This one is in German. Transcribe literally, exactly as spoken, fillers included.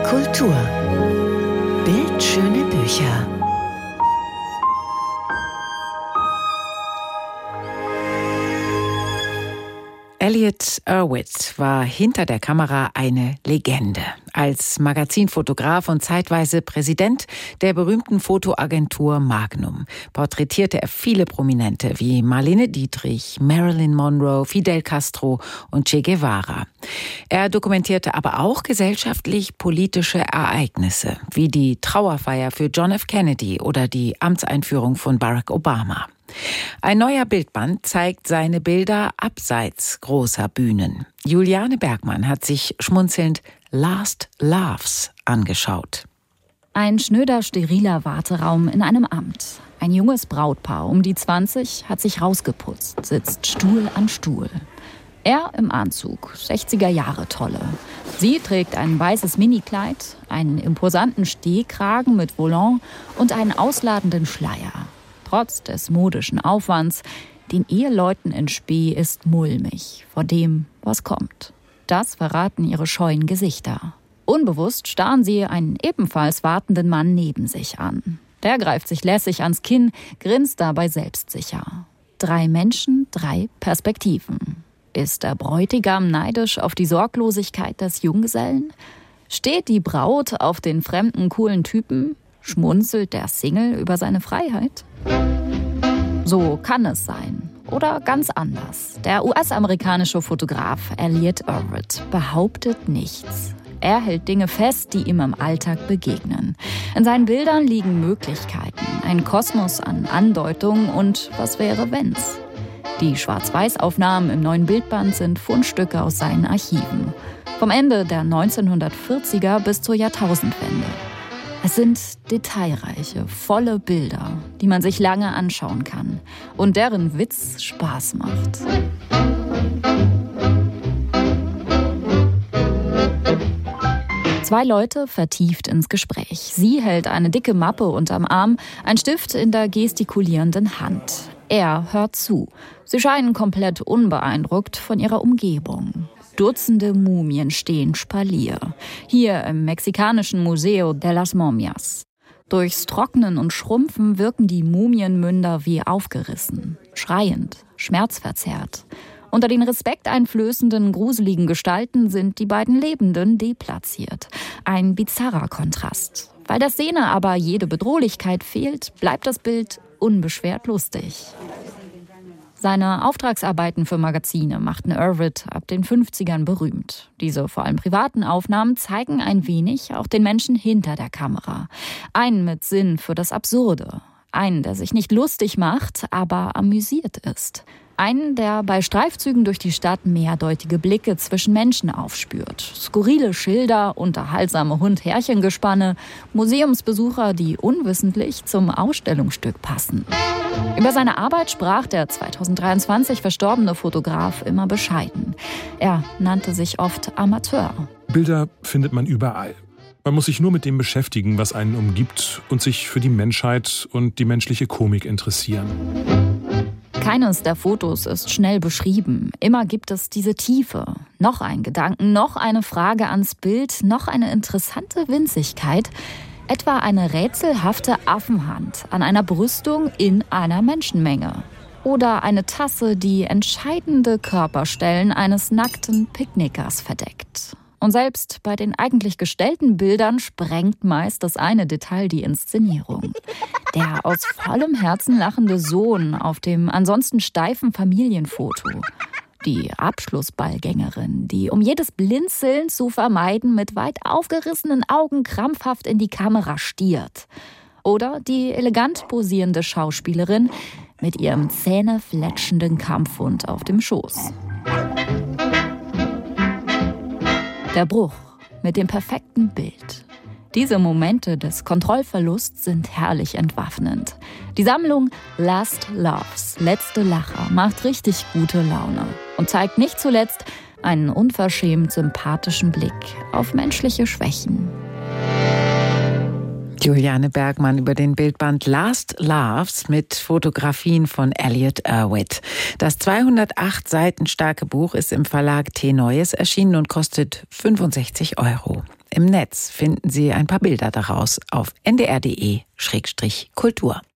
Kultur. Bildschöne Bücher. Elliott Erwitt war hinter der Kamera eine Legende. Als Magazinfotograf und zeitweise Präsident der berühmten Fotoagentur Magnum porträtierte er viele Prominente wie Marlene Dietrich, Marilyn Monroe, Fidel Castro und Che Guevara. Er dokumentierte aber auch gesellschaftlich-politische Ereignisse wie die Trauerfeier für John F. Kennedy oder die Amtseinführung von Barack Obama. Ein neuer Bildband zeigt seine Bilder abseits großer Bühnen. Juliane Bergmann hat sich schmunzelnd Last Laughs angeschaut. Ein schnöder, steriler Warteraum in einem Amt. Ein junges Brautpaar um die zwanzig hat sich rausgeputzt, sitzt Stuhl an Stuhl. Er im Anzug, sechziger-Jahre-Tolle. Sie trägt ein weißes Minikleid, einen imposanten Stehkragen mit Volant und einen ausladenden Schleier. Trotz des modischen Aufwands, den Eheleuten in Spee ist mulmig vor dem, was kommt. Das verraten ihre scheuen Gesichter. Unbewusst starren sie einen ebenfalls wartenden Mann neben sich an. Der greift sich lässig ans Kinn, grinst dabei selbstsicher. Drei Menschen, drei Perspektiven. Ist der Bräutigam neidisch auf die Sorglosigkeit des Junggesellen? Steht die Braut auf den fremden, coolen Typen? Schmunzelt der Single über seine Freiheit? So kann es sein. Oder ganz anders. Der U S-amerikanische Fotograf Elliott Erwitt behauptet nichts. Er hält Dinge fest, die ihm im Alltag begegnen. In seinen Bildern liegen Möglichkeiten, ein Kosmos an Andeutungen und was wäre, wenn's. Die Schwarz-Weiß-Aufnahmen im neuen Bildband sind Fundstücke aus seinen Archiven. Vom Ende der neunzehnhundertvierziger bis zur Jahrtausendwende. Es sind detailreiche, volle Bilder, die man sich lange anschauen kann und deren Witz Spaß macht. Zwei Leute vertieft ins Gespräch. Sie hält eine dicke Mappe unterm Arm, ein Stift in der gestikulierenden Hand. Er hört zu. Sie scheinen komplett unbeeindruckt von ihrer Umgebung. Dutzende Mumien stehen Spalier. Hier im mexikanischen Museo de las Momias. Durchs Trocknen und Schrumpfen wirken die Mumienmünder wie aufgerissen, schreiend, schmerzverzerrt. Unter den respekteinflößenden, gruseligen Gestalten sind die beiden Lebenden deplatziert. Ein bizarrer Kontrast. Weil der Szene aber jede Bedrohlichkeit fehlt, bleibt das Bild unbeschwert lustig. Seine Auftragsarbeiten für Magazine machten Erwitt ab den fünfzigern berühmt. Diese vor allem privaten Aufnahmen zeigen ein wenig auch den Menschen hinter der Kamera. Einen mit Sinn für das Absurde. Einen, der sich nicht lustig macht, aber amüsiert ist. Einen, der bei Streifzügen durch die Stadt mehrdeutige Blicke zwischen Menschen aufspürt. Skurrile Schilder, unterhaltsame Hund-Härchen-Gespanne, Museumsbesucher, die unwissentlich zum Ausstellungsstück passen. Über seine Arbeit sprach der zweitausenddreiundzwanzig verstorbene Fotograf immer bescheiden. Er nannte sich oft Amateur. Bilder findet man überall. Man muss sich nur mit dem beschäftigen, was einen umgibt und sich für die Menschheit und die menschliche Komik interessieren. Keines der Fotos ist schnell beschrieben. Immer gibt es diese Tiefe. Noch ein Gedanken, noch eine Frage ans Bild, noch eine interessante Winzigkeit. Etwa eine rätselhafte Affenhand an einer Brüstung in einer Menschenmenge. Oder eine Tasse, die entscheidende Körperstellen eines nackten Picknickers verdeckt. Und selbst bei den eigentlich gestellten Bildern sprengt meist das eine Detail die Inszenierung. Der aus vollem Herzen lachende Sohn auf dem ansonsten steifen Familienfoto. Die Abschlussballgängerin, die um jedes Blinzeln zu vermeiden mit weit aufgerissenen Augen krampfhaft in die Kamera stiert. Oder die elegant posierende Schauspielerin mit ihrem zähnefletschenden Kampfhund auf dem Schoß. Der Bruch mit dem perfekten Bild. Diese Momente des Kontrollverlusts sind herrlich entwaffnend. Die Sammlung Last Laughs, letzte Lacher, macht richtig gute Laune und zeigt nicht zuletzt einen unverschämt sympathischen Blick auf menschliche Schwächen. Juliane Bergmann über den Bildband Last Laughs mit Fotografien von Elliott Erwitt. Das zweihundertacht Seiten starke Buch ist im Verlag T. Neues erschienen und kostet fünfundsechzig Euro. Im Netz finden Sie ein paar Bilder daraus auf n d r punkt d e Schrägstrich Kultur.